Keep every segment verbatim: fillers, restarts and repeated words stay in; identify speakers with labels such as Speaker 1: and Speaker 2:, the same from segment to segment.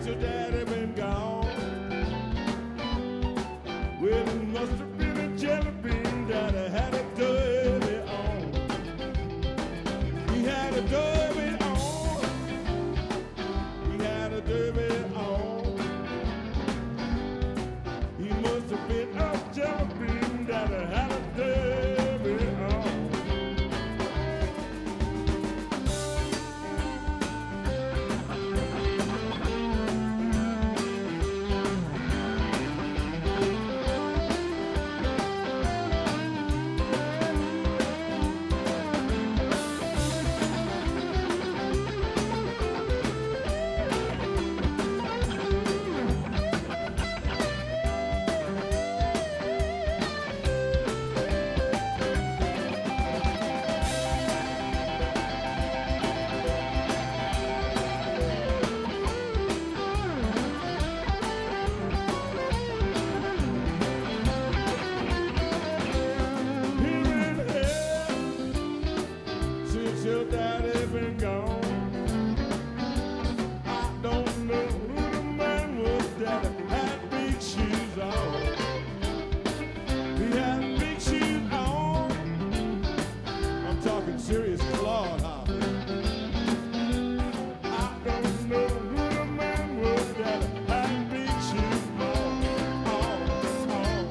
Speaker 1: since your daddy been gone. Well, it must have been a jelly bean that I had a derby on. He had a derby on. He had a derby on. He must have been a jelly bean that I had a derby on. Your daddy been gone. I don't know who the man was that had big shoes on. He had big shoes on. I'm talking serious Claude Hopper. I don't know who the man was that had big shoes on. on, on.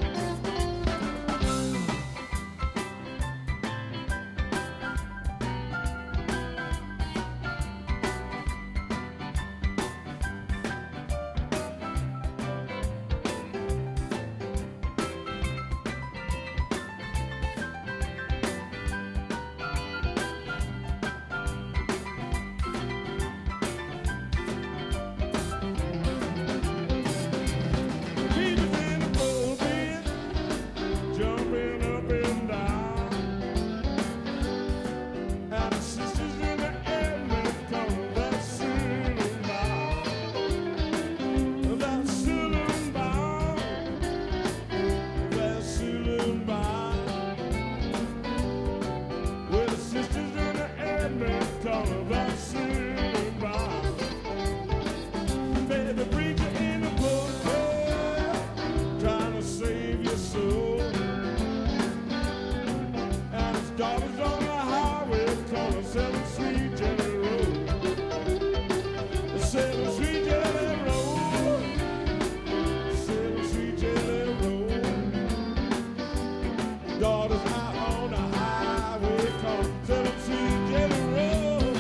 Speaker 1: Daughters on the highway calling seven sweet jelly road. Seven sweet jelly road. Seven sweet jelly road. Daughters out on the highway calling seven sweet jelly road.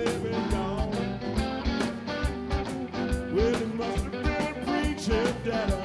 Speaker 1: That